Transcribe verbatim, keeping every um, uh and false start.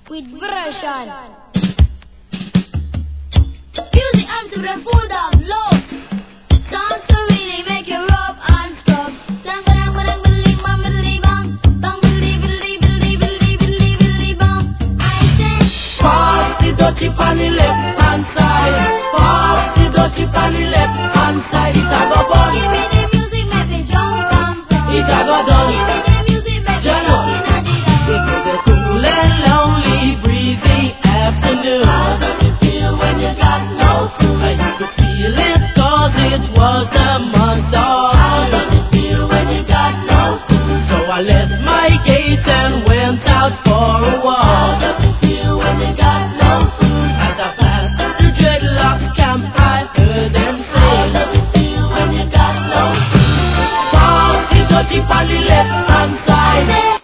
with version. Music and to the food of love. Songs to really make you rub and scrub. Dang dang dang believe bang believe bang. Bang believe believe believe believe believe believe bang. I say Pass the dutchie on the left hand side. Pass the dutchie on the left hand side. It a go bun. give me the music, make me jump and pump. It a go done. Give me the music, make me Jump. jump in the It air. was a cool and lonely, breezy afternoon. How does it feel when you got no food? I used to feel it 'cause it was the month of. How does it feel when you got no food? So I left my gate and went out for a walk. How does it feel when you got no food? As I passed the dreadlock camp, I heard them say, how does it feel when you got no food? Pass the dutchie on the left hand side.